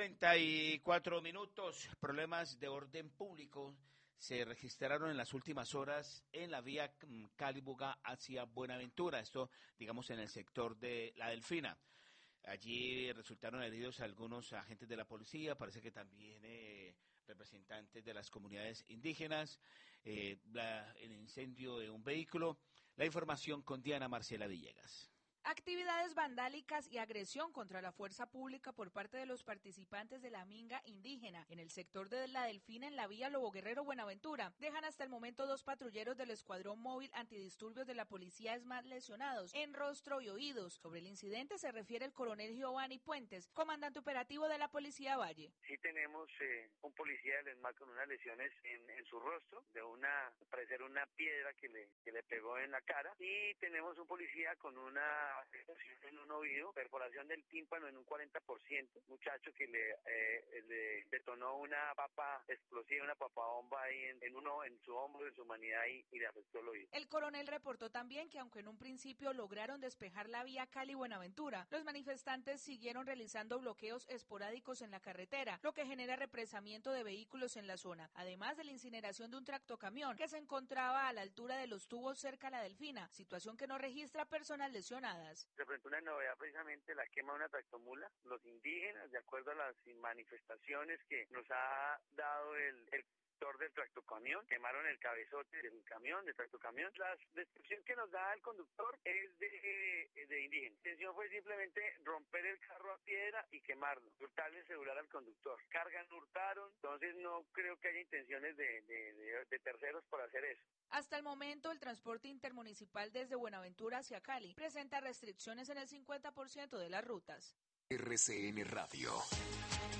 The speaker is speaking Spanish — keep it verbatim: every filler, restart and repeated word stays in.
treinta y cuatro minutos. Problemas de orden público se registraron en las últimas horas en la vía Cali-Buga hacia Buenaventura. Esto, digamos, en el sector de La Delfina. Allí resultaron heridos algunos agentes de la policía, parece que también eh, representantes de las comunidades indígenas, eh, la, el incendio de un vehículo. La información con Diana Marcela Villegas. Actividades vandálicas y agresión contra la fuerza pública por parte de los participantes de la minga indígena en el sector de La Delfina en la vía Lobo Guerrero Buenaventura dejan hasta el momento dos patrulleros del Escuadrón Móvil Antidisturbios de la Policía ESMAD lesionados en rostro y oídos. Sobre el incidente se refiere el coronel Giovanni Puentes, comandante operativo de la Policía Valle. Sí tenemos eh, un policía del ESMAD con unas lesiones en, en su rostro, de una, parecer una piedra que le, que le pegó en la cara, y tenemos un policía con una en un oído, perforación del tímpano en un cuarenta por ciento, muchacho que le, eh, le detonó una papa explosiva, una papa bomba ahí en, en uno, en su hombro, en su humanidad y, y le afectó el oído. El coronel reportó también que aunque en un principio lograron despejar la vía Cali-Buenaventura, los manifestantes siguieron realizando bloqueos esporádicos en la carretera, lo que genera represamiento de vehículos en la zona, además de la incineración de un tractocamión que se encontraba a la altura de los tubos cerca a La Delfina, situación que no registra personas lesionadas. Se presentó una novedad, precisamente la quema de una tractomula. Los indígenas, de acuerdo a las manifestaciones que nos ha dado el, el del tractocamión, quemaron el cabezote del camión, del tractocamión. La descripción que nos da el conductor es de, de indígena. La intención fue simplemente romper el carro a piedra y quemarlo, hurtarle el celular al conductor. Cargan, hurtaron, entonces no creo que haya intenciones de, de, de, de terceros por hacer eso. Hasta el momento, el transporte intermunicipal desde Buenaventura hacia Cali presenta restricciones en el cincuenta por ciento de las rutas. R C N Radio.